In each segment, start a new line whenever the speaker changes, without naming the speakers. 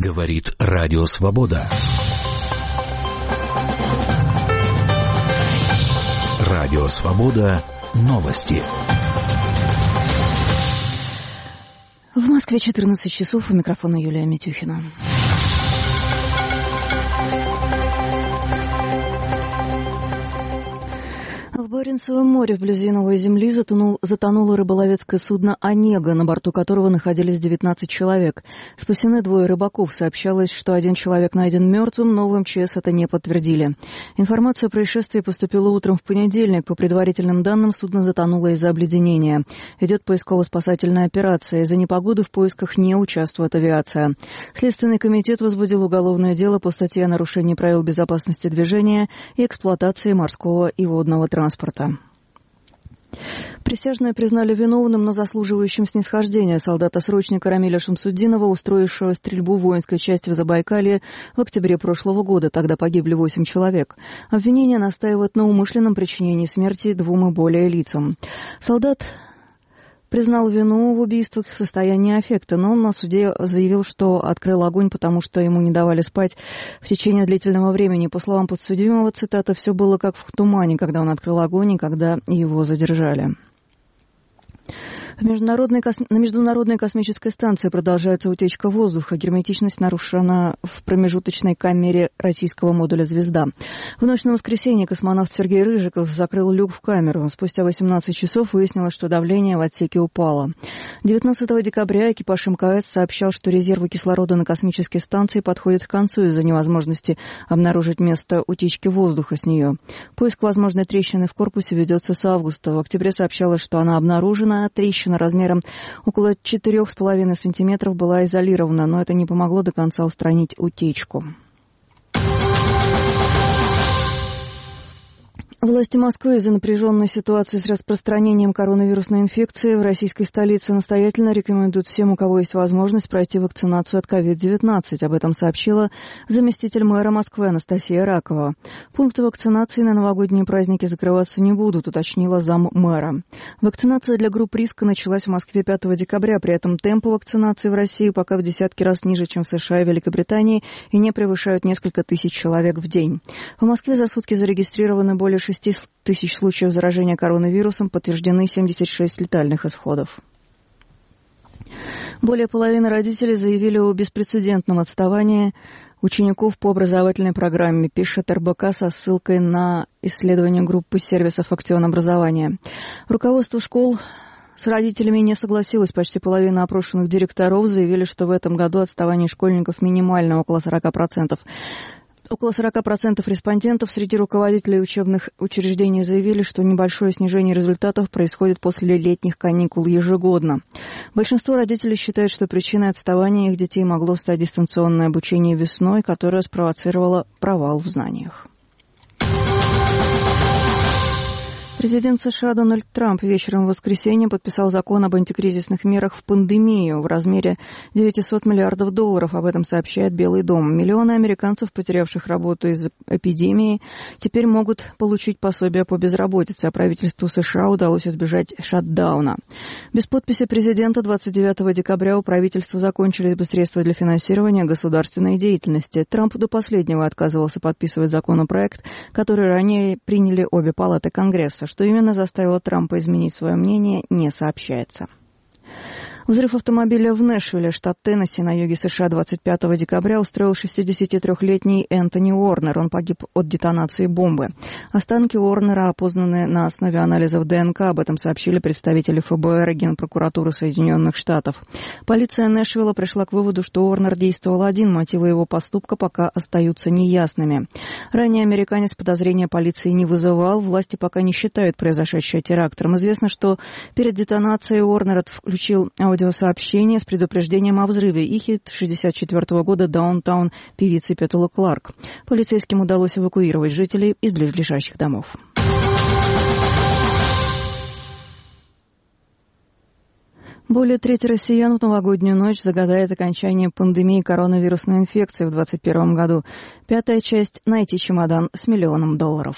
Говорит Радио Свобода. Радио Свобода. Новости.
В Москве 14 часов. У микрофона Юлия Митюхина. В Баренцевом море вблизи Новой Земли затонуло рыболовецкое судно «Онега», на борту которого находились 19 человек. Спасены 2 рыбаков. Сообщалось, что 1 человек найден мертвым, но в МЧС это не подтвердили. Информация о происшествии поступила утром в понедельник. По предварительным данным, судно затонуло из-за обледенения. Идет поисково-спасательная операция. Из-за непогоды в поисках не участвует авиация. Следственный комитет возбудил уголовное дело по статье о нарушении правил безопасности движения и эксплуатации морского и водного транспорта. Присяжные признали виновным, но заслуживающим снисхождения солдата-срочника Рамиля Шамсуддинова, устроившего стрельбу в воинской части в Забайкалье в октябре прошлого года. Тогда погибли 8 человек. Обвинение настаивает на умышленном причинении смерти 2 и более лицам. Солдат признал вину в убийствах в состоянии аффекта, но он на суде заявил, что открыл огонь, потому что ему не давали спать в течение длительного времени. По словам подсудимого, цитата, «все было как в тумане, когда он открыл огонь и когда его задержали». На Международной космической станции продолжается утечка воздуха. Герметичность нарушена в промежуточной камере российского модуля «Звезда». В ночь на воскресенье космонавт Сергей Рыжиков закрыл люк в камеру. Спустя 18 часов выяснилось, что давление в отсеке упало. 19 декабря экипаж МКС сообщал, что резервы кислорода на космической станции подходят к концу из-за невозможности обнаружить место утечки воздуха с нее. Поиск возможной трещины в корпусе ведется с августа. В октябре сообщалось, что она обнаружена, трещина размером около 4,5 сантиметров была изолирована, но это не помогло до конца устранить утечку. Власти Москвы из-за напряженной ситуации с распространением коронавирусной инфекции в российской столице настоятельно рекомендуют всем, у кого есть возможность, пройти вакцинацию от COVID-19. Об этом сообщила заместитель мэра Москвы Анастасия Ракова. Пункты вакцинации на новогодние праздники закрываться не будут, уточнила заммэра. Вакцинация для групп риска началась в Москве 5 декабря. При этом темпы вакцинации в России пока в десятки раз ниже, чем в США и Великобритании, и не превышают несколько тысяч человек в день. В Москве за сутки зарегистрированы более 6 тысяч случаев заражения коронавирусом, подтверждены 76 летальных исходов. Более половины родителей заявили о беспрецедентном отставании учеников по образовательной программе, пишет РБК со ссылкой на исследование группы сервисов «Актион образования». Руководство школ с родителями не согласилось. Почти половина опрошенных директоров заявили, что в этом году отставание школьников минимально, около 40%. Около 40% респондентов среди руководителей учебных учреждений заявили, что небольшое снижение результатов происходит после летних каникул ежегодно. Большинство родителей считают, что причиной отставания их детей могло стать дистанционное обучение весной, которое спровоцировало провал в знаниях. Президент США Дональд Трамп вечером в воскресенье подписал закон об антикризисных мерах в пандемию в размере $900 миллиардов. Об этом сообщает Белый дом. Миллионы американцев, потерявших работу из-за эпидемии, теперь могут получить пособие по безработице, а правительству США удалось избежать шатдауна. Без подписи президента 29 декабря у правительства закончились бы средства для финансирования государственной деятельности. Трамп до последнего отказывался подписывать законопроект, который ранее приняли обе палаты Конгресса. Что именно заставило Трампа изменить свое мнение, не сообщается. Взрыв автомобиля в Нэшвилле, штат Теннесси, на юге США 25 декабря устроил 63-летний Энтони Уорнер. Он погиб от детонации бомбы. Останки Уорнера опознаны на основе анализов ДНК. Об этом сообщили представители ФБР и Генпрокуратуры Соединенных Штатов. Полиция Нэшвилла пришла к выводу, что Уорнер действовал один. Мотивы его поступка пока остаются неясными. Ранее американец подозрения полиции не вызывал. Власти пока не считают произошедшее терактом. Известно, что перед детонацией Уорнер включил аудиосообщение с предупреждением о взрыве и хит 1964 года «Даунтаун» певицы Петулы Кларк. Полицейским удалось эвакуировать жителей из близлежащих домов. Более трети россиян в новогоднюю ночь загадает окончание пандемии коронавирусной инфекции в 2021 году. 5-я часть – найти чемодан с $1 миллион.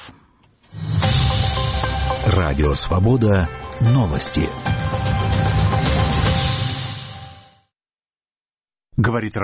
Радио «Свобода». Новости. Говорит